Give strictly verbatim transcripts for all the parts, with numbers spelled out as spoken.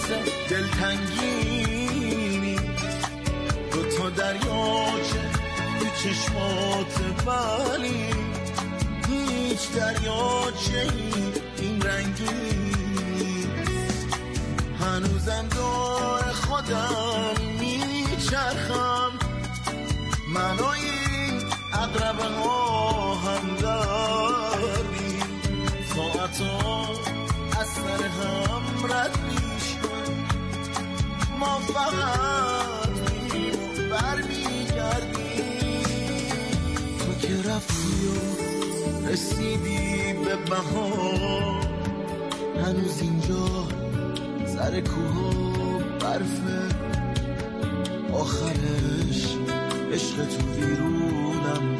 واسه دلتنگی دو تا دریاچه تو چشمات ولی هیچ دریاچه این رنگی هنوزم دور خودم میچرخم من و این عقربه ها هم داری ساعتا از سر هم رد میشن ما فقط میریم و بر میگردیم تو که رفتی و رسیدی به بهار هنوز اینجا سر کوه برفه آخرش عشق تو ویرونم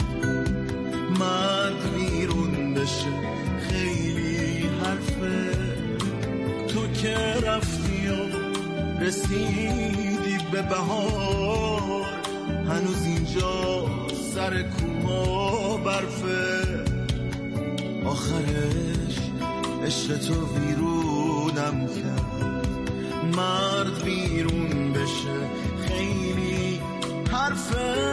مرد ویرون بشه خیلی حرفه تو که رفتی و رسیدی به بهار هنوز اینجا سر کوه برفه آخرش عشق تو ویرونم کرد مرد ویرون بشه خیلی حرفه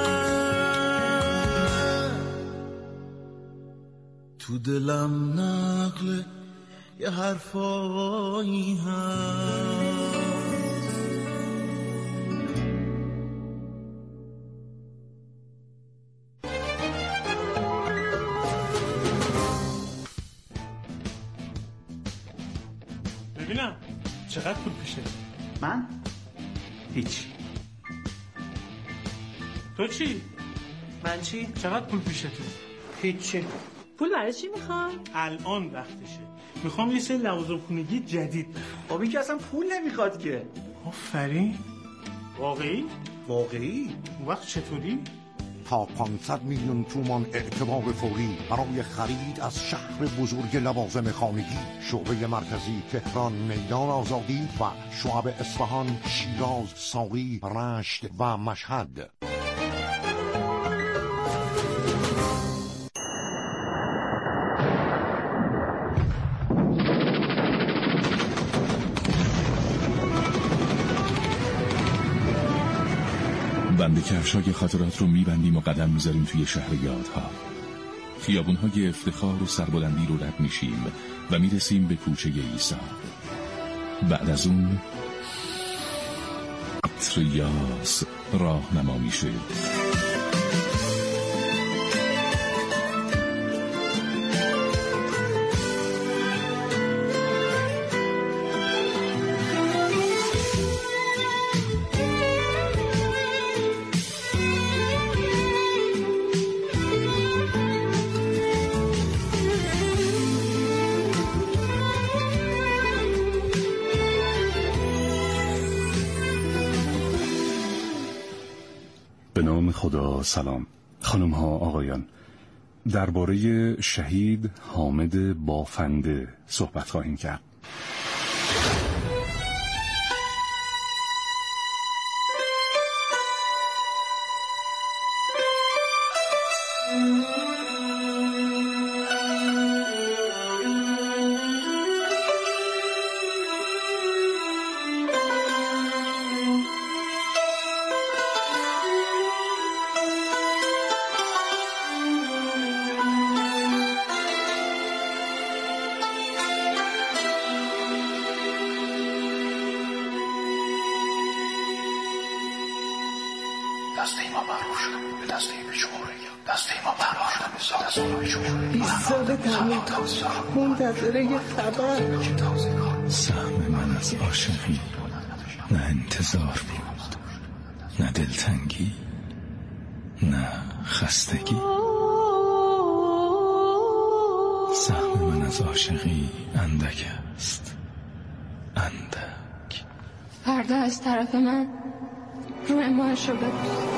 تو دلم نقل یه حرفایی هست ببینم چقدر پول پیشه؟ من؟ هیچ. تو چی؟ من چی؟ چقدر پول پیشه تو؟ هیچی. پول برای چی میخوام؟ الان وقتشه میخوام یه سری لوازم خونگی جدید بخرم. خب این که اصلا پول نمیخواد که. آفرین. واقعی؟ واقعی؟ اون وقت چطوری؟ تا پانصد میلیون تومان اعتبار فوری برای خرید از شهر بزرگ لوازم خانگی شعبه مرکزی تهران میدان آزادی و شعب اصفهان شیراز ساقی رشت و مشهد. بند کفشای خاطرات رو میبندیم و قدم میذاریم توی شهر یادها. خیابونهای افتخار و سربلندی رو رد میشیم و میرسیم به کوچه عیسی. بعد از اون عطر یاس راهنما میشه. به نام خدا. سلام خانم ها آقایان، درباره شهید حامد بافنده صحبت خواهیم کرد. دسته ما معروف شد به دسته بیچاره، دسته ما پناه شد به سال بیچاره. بیست سال تمام منتظر یه خبر. سهم من از عاشقی نه انتظار بود، نه دلتنگی، نه خستگی. سهم من از عاشقی اندک است، اندک. فردا از طرف من روی ماشو ببوس.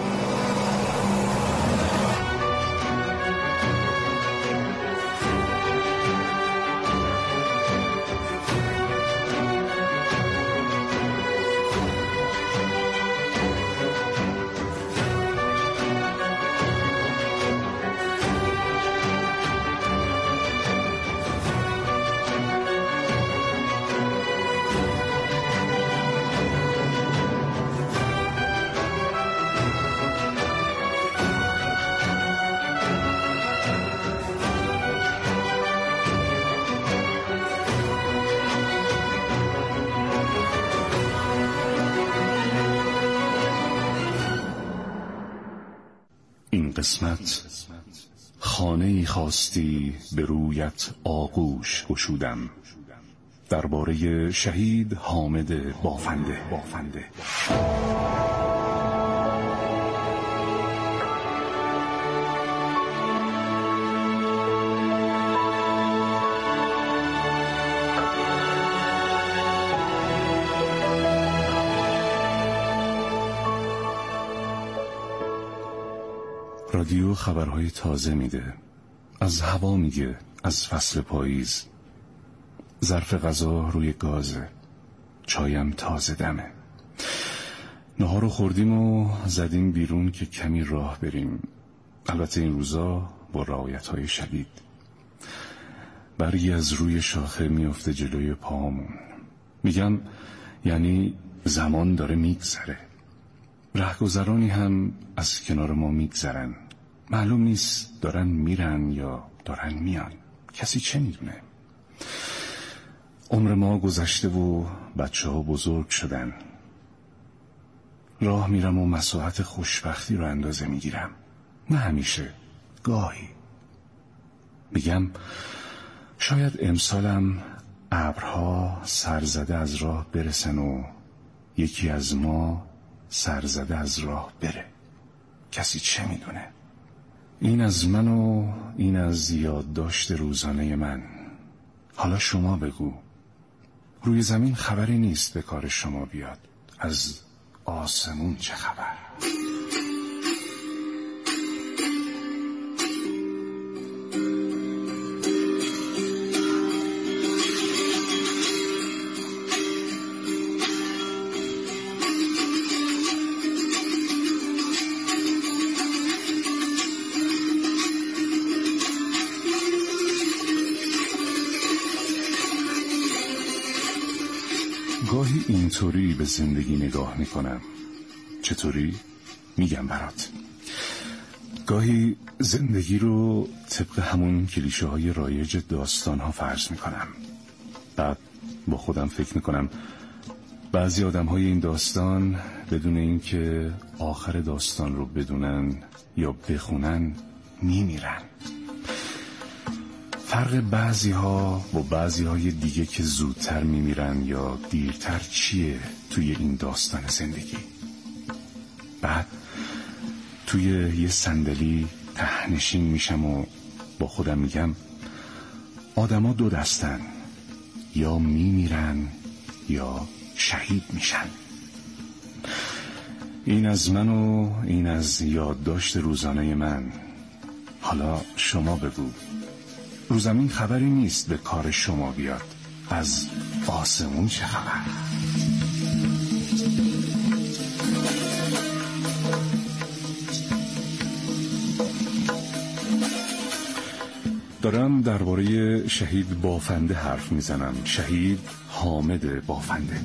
قسمت خانه‌ای خواستی به رویت آغوش گشودم. درباره شهید حامد بافنده بافنده رادیو خبرهای تازه میده، از هوا میگه، از فصل پاییز. ظرف غذا روی گازه، چایم تازه دمه. نهار رو خوردیم و زدیم بیرون که کمی راه بریم. البته این روزا با رعایت‌های شدید. برگی از روی شاخه میفته جلوی پاهامون. میگم یعنی زمان داره میگذره. رهگذرانی هم از کنار ما میگذرن. معلوم نیست دارن میرن یا دارن میان. کسی چه میدونه؟ عمر ما گذشته و بچه ها بزرگ شدن. راه میرم و مساحت خوشبختی رو اندازه میگیرم. نه همیشه، گاهی. میگم شاید امسالم ابرها سرزده از راه برسن و یکی از ما سرزده از راه بره. کسی چه میدونه؟ این از من و این از یادداشت روزانه من. حالا شما بگو، روی زمین خبری نیست به کار شما بیاد، از آسمون چه خبر؟ گاهی اینطوری به زندگی نگاه میکنم. چطوری؟ میگم برات. گاهی زندگی رو طبق همون کلیشه های رایج داستان ها فرض میکنم. بعد با خودم فکر میکنم بعضی آدم های این داستان بدون اینکه آخر داستان رو بدونن یا بخونن میمیرن. فرق بعضی ها و بعضی های دیگه که زودتر میمیرن یا دیرتر چیه توی این داستان زندگی؟ بعد توی یه صندلی تهنشین میشم و با خودم میگم آدما دو دستن، یا میمیرن یا شهید میشن. این از من و این از یادداشت روزانه من. حالا شما بگو، رو زمین خبری نیست به کار شما بیاد، از آسمون چه خبر؟ دارم درباره شهید بافنده حرف میزنم. شهید حامد بافنده.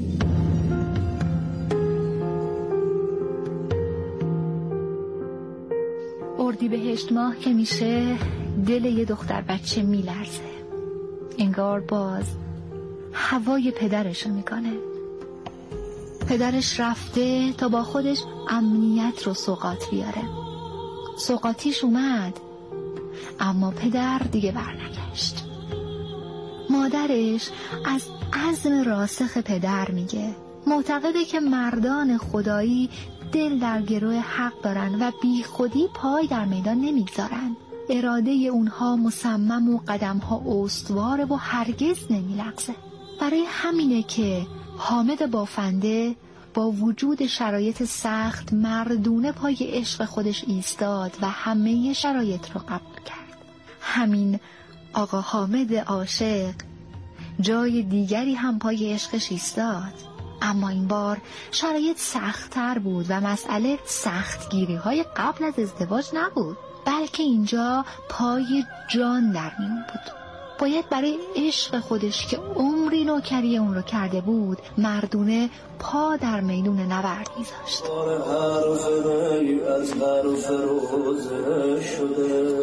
اردیبهشت ماه که میشه دل یه دختر بچه میلرزه. انگار باز هوای پدرشو میکنه. پدرش رفته تا با خودش امنیت رو سوغات بیاره. سوغاتیش اومد، اما پدر دیگه برنگشت. مادرش از عزم راسخ پدر میگه، معتقده که مردان خدایی دل در گروه حق دارن و بی خودی پای در میدان نمیگذارن. اراده اونها مصمم و قدمها استواره و هرگز نمیلغزه. برای همینه که حامد بافنده با وجود شرایط سخت مردونه پای عشق خودش ایستاد و همه شرایط رو قبول کرد. همین آقا حامد عاشق جای دیگری هم پای عشقش ایستاد، اما این بار شرایط سخت‌تر بود و مسئله سختگیری های قبل از ازدواج نبود، بلکه اینجا پای جان در میون بود. باید برای عشق خودش که عمری نوکری اون رو کرده بود مردونه پا در میدون نبرد میذاشت. از حرف روزه شده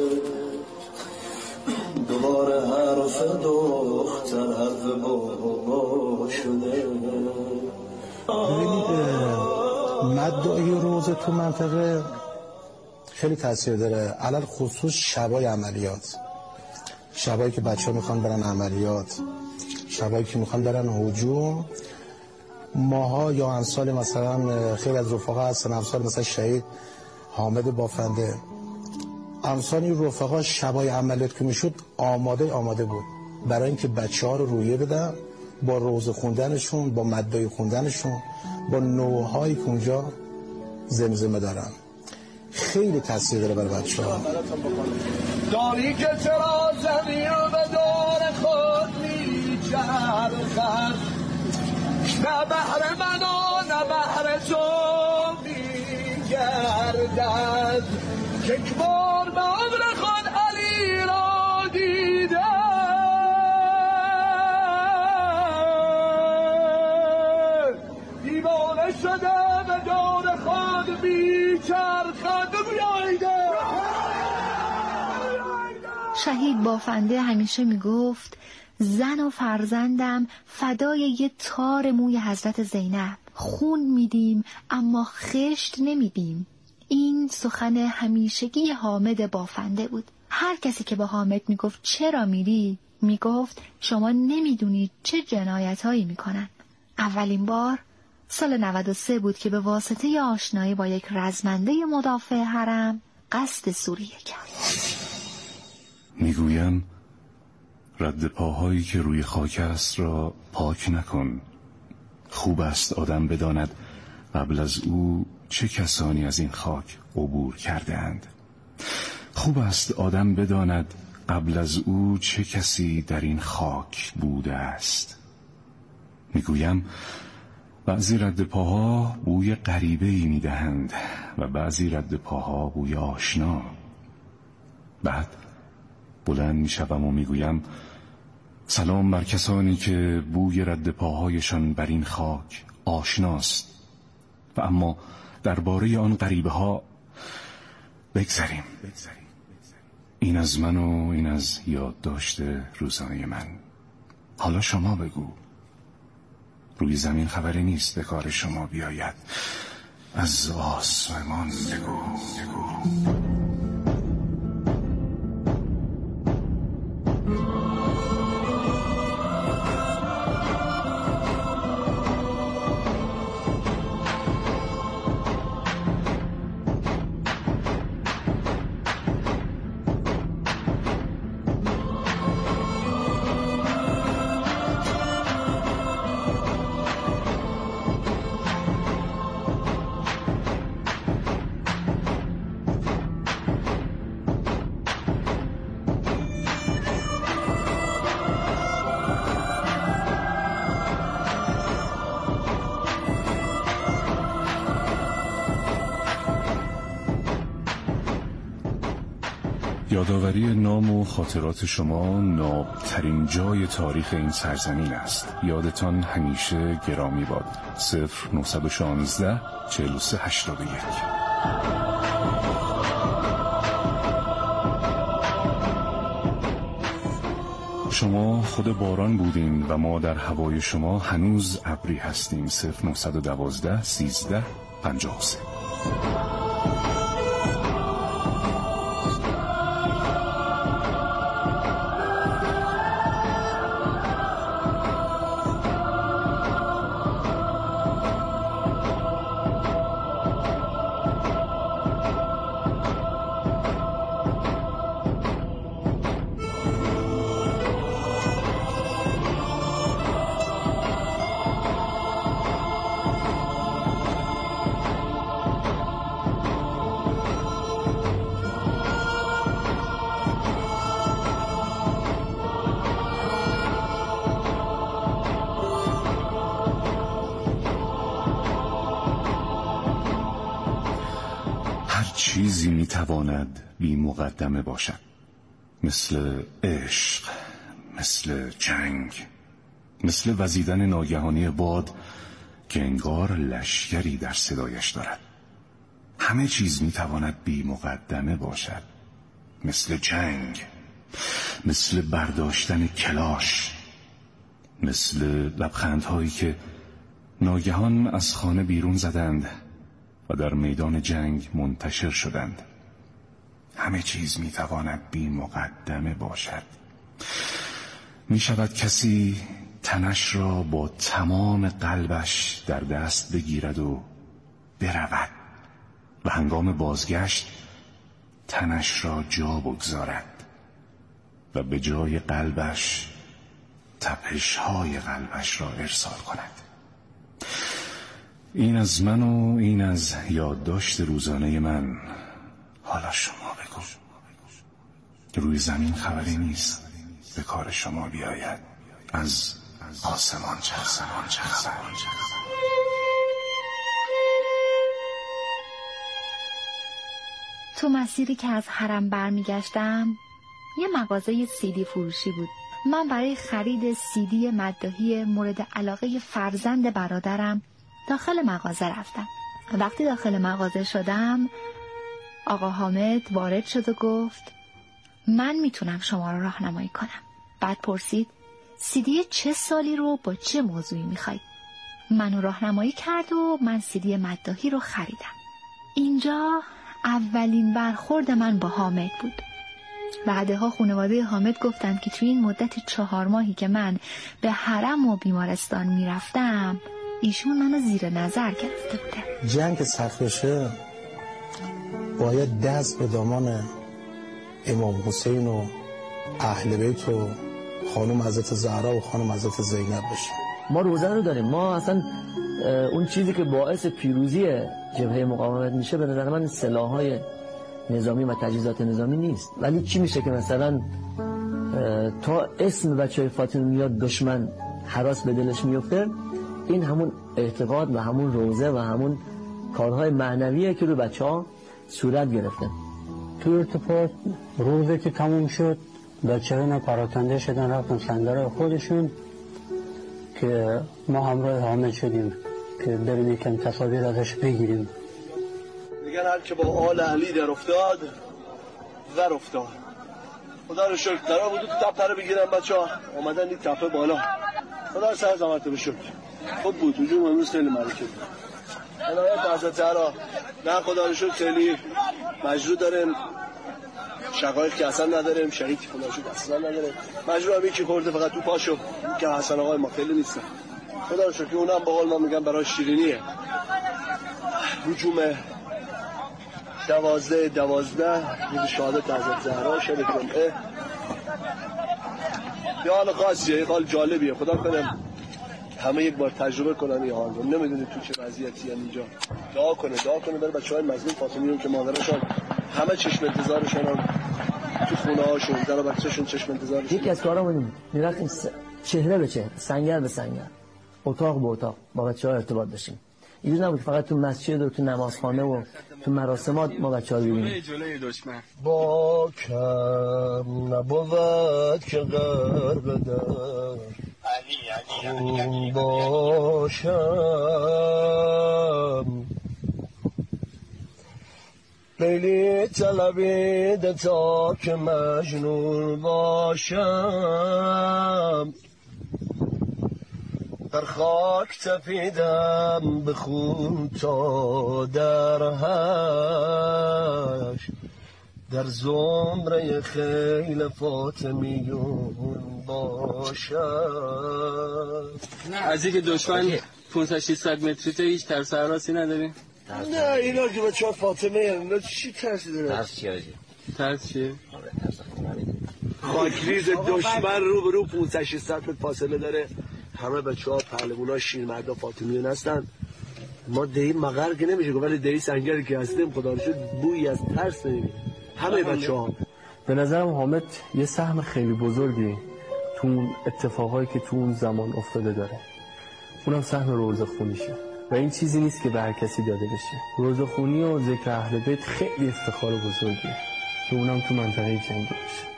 دوباره حرف دختر حرف بابا شده. ببینید مدعای روزه تو منطقه خیلی تاثیر داره، علل خصوص شبای عملیات، شبایی که بچه ها میخوان برن عملیات، شبایی که میخوان برن هجوم. ماها یا امثال مثلا خیلی از رفقا هستن، امثال مثلا شهید حامد بافنده، امثال این رفقا شبای عملیات که میشد آماده آماده بود برای اینکه بچه ها رو رویه بدن با روزه خوندنشون، با مدعای خوندنشون، با نوعهایی که اونجا زمزمه دارن. خیلی تاثیر داره برای بچه ها. داری که چرا زمین به دور خود میچرخد، نه بهر من و نه بهر تو میگردد، یک بار به عمر خود علی را دیده، دیوانه شده به دور خود میچرخد. شهید بافنده همیشه میگفت زن و فرزندم فدای یه تار موی حضرت زینب، خون میدیم اما خشت نمیدیم. این سخن همیشگی حامد بافنده بود. هر کسی که با حامد میگفت چرا میری، میگفت شما نمیدونید چه جنایتایی میکنن. اولین بار سال نود و سه بود که به واسطه آشنایی با یک رزمنده مدافع حرم قصد سوریه کرد. میگویم رد پاهایی که روی خاک است را پاک نکن. خوب است آدم بداند قبل از او چه کسانی از این خاک عبور کرده اند. خوب است آدم بداند قبل از او چه کسی در این خاک بوده است. میگویم بعضی رد پاها بوی غریبه‌ای میدهند و بعضی رد پاها بوی آشنا. بعد بلند میشوم و میگویم سلام بر کسانی که بوی رد پاهایشان بر این خاک آشناست و اما درباره آن غریبه ها بگذریم. این از من و این از یادداشت روزانه من. حالا شما بگو، روی زمین خبری نیست به کار شما بیاید، از آسمان بگو, بگو. یادآوری نام و خاطرات شما نابترین جای تاریخ این سرزمین است. یادتان همیشه گرامی باد. صفر نهصد و شانزده چهل و سه هشتاد و یک. شما خود باران بودین و ما در هوای شما هنوز ابری هستیم. صفر نهصد و دوازده سیزده پنجاه و سه. چیزی میتواند بی مقدمه باشد، مثل عشق، مثل جنگ، مثل وزیدن ناگهانی باد که انگار لشکری در صدایش دارد. همه چیز میتواند بی مقدمه باشد، مثل جنگ، مثل برداشتن کلاش، مثل لبخندهایی که ناگهان از خانه بیرون زدند و در میدان جنگ منتشر شدند. همه چیز میتواند بی مقدمه باشد. میشود کسی تنش را با تمام قلبش در دست بگیرد و برود و هنگام بازگشت تنش را جا بگذارد و به جای قلبش تپش‌های قلبش را ارسال کند. این از من و این از یادداشت روزانه من. حالا شما بگو. روی زمین خبری نیست به کار شما بیاید، از آسمان چه آسمان چه خبر. تو مسیری که از حرم برمیگشتم یه مغازه سیدی فروشی بود. من برای خرید سیدی مداحی مورد علاقه فرزند برادرم داخل مغازه رفتم. وقتی داخل مغازه شدم آقا حامد وارد شد و گفت من میتونم شما رو راهنمایی کنم. بعد پرسید سیدی چه سالی رو با چه موضوعی میخواید؟ منو راهنمایی کرد و من سیدی مداحی رو خریدم. اینجا اولین برخورد من با حامد بود. بعدها خانواده حامد گفتند که توی این مدت چهار ماهی که من به حرم و بیمارستان میرفتم ایشون منو زیر نظر گرفته بوده. جنگ سخت بشه باید دست به دامان امام حسین و اهل بیت و خانم حضرت زهرا و خانم حضرت زینب بشیم. ما روزن رو داریم. ما اصلا اون چیزی که باعث پیروزی جبهه مقاومت میشه به نظر من سلاح‌های نظامی و تجهیزات نظامی نیست. ولی چی میشه که مثلا تا اسم بچهای فاطمی میاد دشمن هراس به دلش میفته؟ این همون اعتقاد و همون روزه و همون کارهای معنویه که رو بچه‌ها صورت گرفته. تو ارتفاع روزه که تموم شد بچه‌ها اینا پراکنده شدن رفتن سنگرهای خودشون که ما همراه حامد شدیم که بریم یکم تصاویر ازش بگیریم. میگن هر که با آل علی در افتاد ور افتاد. خدا رو شکر در آبودو تو تپه رو بگیرن بچه ها اومدن این تپه بالا. خدا رو سر زمانت به شکر خوب بود. هجوم امروز خیلی ملکه بود. عنایت حضرت زهرا نه خدا رو شکر خیلی مجروح داریم. شقایق که اصلا نداریم. شهید خدا رو شکر اصلا نداریم. مجروح هم یکی خورده فقط تو پاشو که حسن آقای ما خیلی نیستن. خدا رو شکر اونم با قول ما میگن برای شیرینیه. هجوم دوازده دوازده روز شهادت حضرت زهرا شب جمعه یه حال خاصیه، یه حال جالبیه. خدا کنم همه یک بار تجربه کنن یه حال رو. نمیدونی تو چه وضعیتی اینجا. دعا کنه دعا کنه برای بچه‌های مظلوم فاطمیون که مادرشون همه چشم انتظارشون هم تو خونه هاشون زن و بچه‌شون چشم انتظارشون. یکی از کارامون میرفتیم چهره به چهره، سنگر به سنگر، اتاق به اتاق با بچه‌ها ارتباط داشتیم. اینجوری نبود فقط تو مسجد و تو نمازخانه و تو مراسمات ما بچه‌ها رو ببینیم. جلوی دشمن با کم نبود که غرق در خون باشم لیلی طلبیده تا که مجنون باشم در خاک تپیدم به خون تا در هش در زمره خیل فاطمیون باشم. از اینکه دشمن پانصد ششصد متری تا هیچ ترس حراسی نداریم؟ نه اینا که بچه ها فاطمه اینا چی ترسی داره؟ ترس چیه آجی؟ ترس چیه؟ خاکریز دشمن رو به رو پانصد ششصد متر فاصله داره. همه بچه ها پهلوان ها شیرمردا فاطمیون هستن. ما دهی مغر که نمیشه ولی دهی سنگری که هستیم خدا رو شکر بویی از ترس نمیبینیم همه بچه ها. به نظرم حامد یه سهم خیلی بزرگی تو اون اتفاقایی که تو اون زمان افتاده داره. اونم سهم روزخونیشه و این چیزی نیست که به هر کسی داده بشه. روزخونی و ذکر اهل بیت خیلی افتخار بزرگیه که اونم تو منطقه جنگی بشه.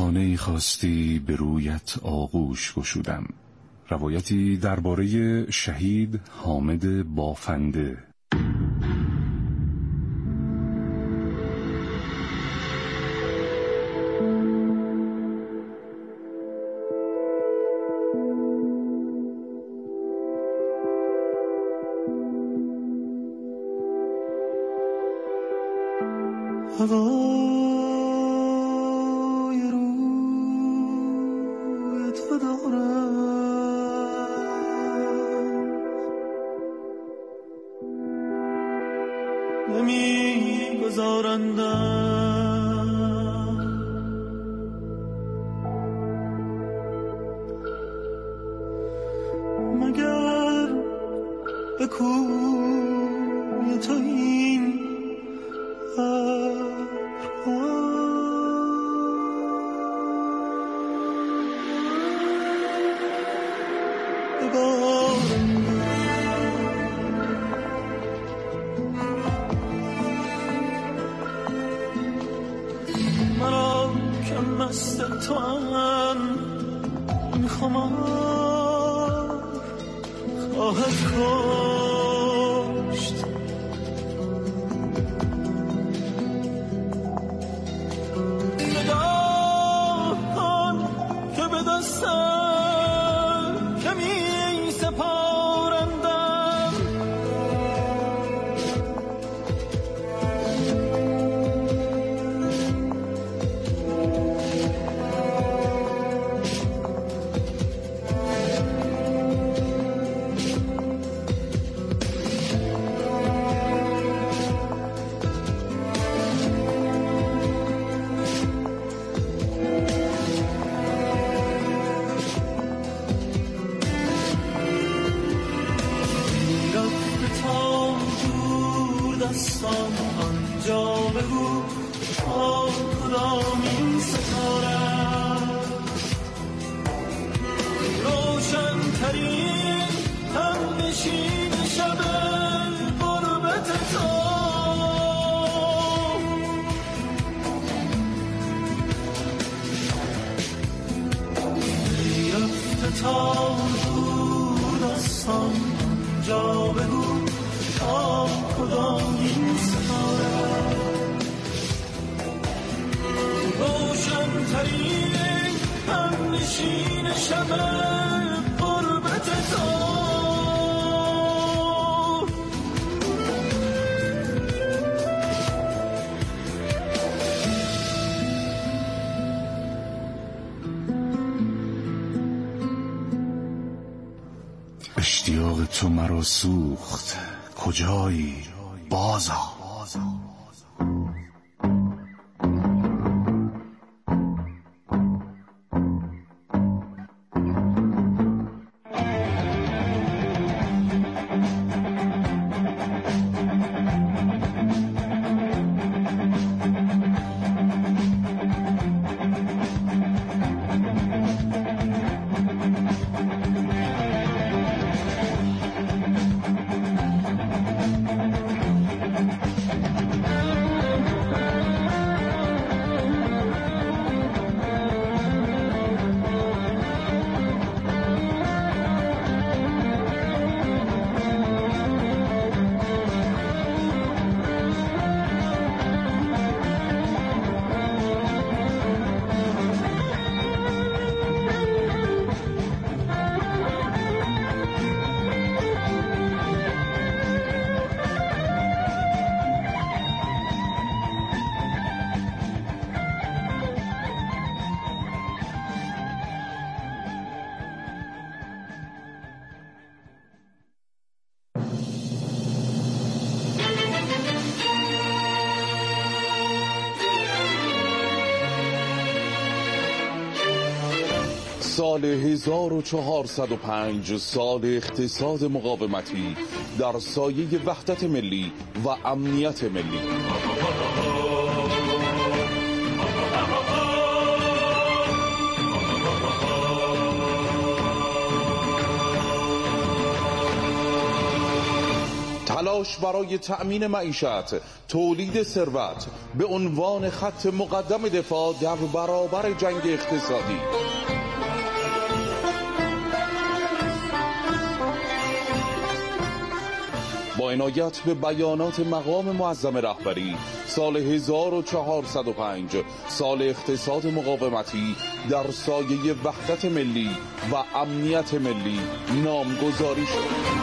خانه ای خواستی به رویت آغوش گشودم. روایتی درباره شهید حامد بافنده. هوای روی تو دارم، نمی گذارندم مگر به کوی تو این مرا که مست تو هم این خمار خواهد کشت. نگاه کن که به دستم کمی سپارندم، دستان آنجا بگو تا کدام این ستاره روشن ترین هم نشین شب غربت تو، رفته تا دور دستان آنجا بگو تا کدام این ستاره روشن ترین هم نشین شب غربت تو. اشتیاق تو مرا سوخت، کجایی بازا؟ سال هزار و چهارصد و پنج، سال اقتصاد مقاومتی در سایه وحدت ملی و امنیت ملی. تلاش برای تأمین معیشت، تولید ثروت به عنوان خط مقدم دفاع در برابر جنگ اقتصادی. با عنایت به بیانات مقام معظم رهبری، سال هزار و چهارصد و پنج سال اقتصاد مقاومتی در سایه وحدت ملی و امنیت ملی نامگذاری شد.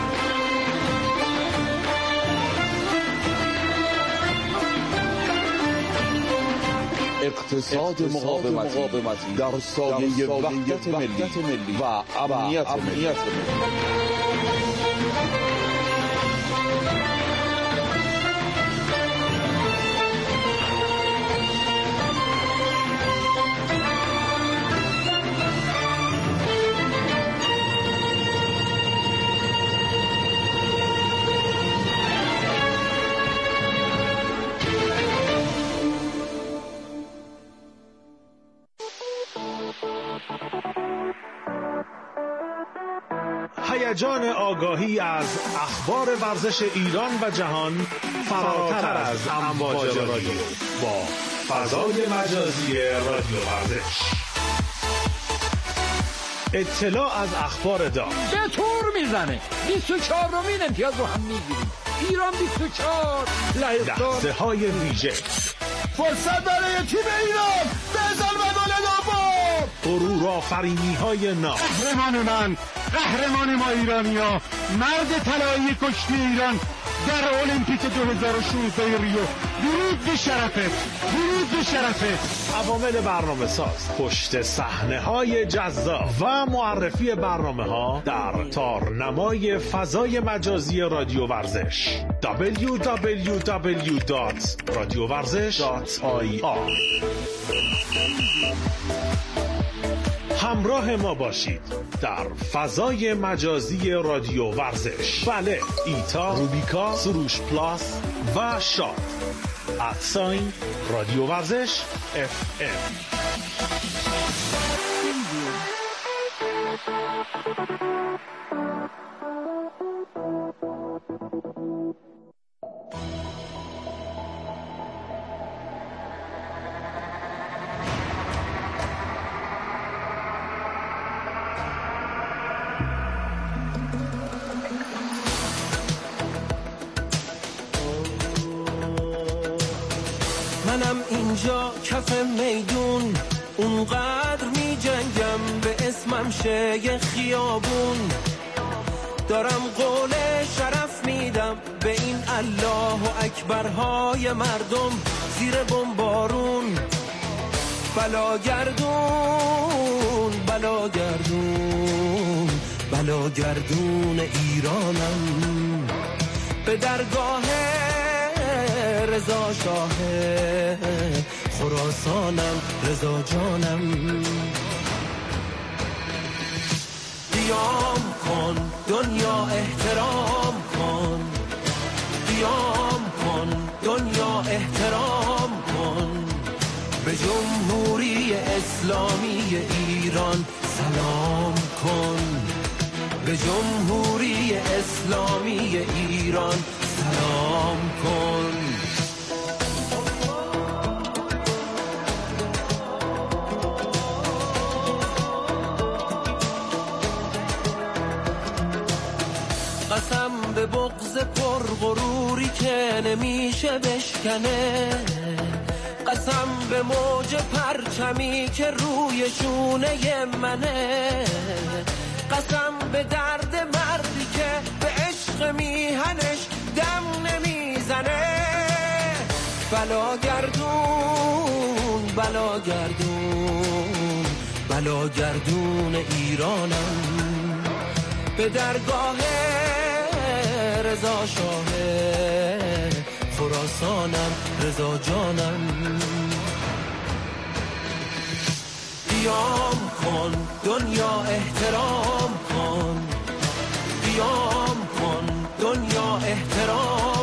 اقتصاد مقاومتی در سایه وحدت ملی و امنیت ملی. هیجان آگاهی از اخبار ورزش ایران و جهان فراتر از امواج رادیو با فضای مجازی رادیو ورزش. اطلاع از اخبار دام به طور میزنه. بیست و چهارمین امتیاز رو هم میگیریم. ایران بیست و چهار. لحظه های ویژه. فرصت برای تیم ایران. بزن و گل دوم. غرور آفرینی های ناب. قهرمان من، قهرمان ما ایرانیا، مرد طلایی کشتی ایران در المپیک دو هزار و شانزده ریو. درود به شرفت، درود به شرفت. عوامل برنامه ساز، پشت صحنه های جذاب و معرفی برنامه ها در تارنمای فضای مجازی رادیو ورزش دبلیو دبلیو دبلیو دات رادیو ورزش دات آی آر. همراه ما باشید در فضای مجازی رادیو ورزش. بله، ایتا، روبیکا، سروش پلاس و شاد. ادساین رادیو ورزش اف ام. منم اینجا کف میدون اونقدر می جنگم به اسمم شه یه خیابون. دارم قول شرف میدم به این الله و اکبرهای مردم زیر بمبارون. بلا گردون بلا گردون بلا گردون ایرانم به درگاه رضا شاه خراسانم، رضا جانم. قیام کن دنیا احترام کن، قیام کن دنیا احترام کن. به جمهوری اسلامی ایران سلام کن، به جمهوری اسلامی ایران سلام کن. قسم به بغض پرغروری که نمیشه بشکنه، قسم به موج پرچمی که روی شونه منه، قسم به درد مردی که به عشق میهنش دم نمیزنه. بلا گردون بلا گردون بلا گردون ایرانم به درگاه رضا شاه خراسانم، رضا جانم. قیام کن دنیا احترام کن، قیام کن دنیا احترام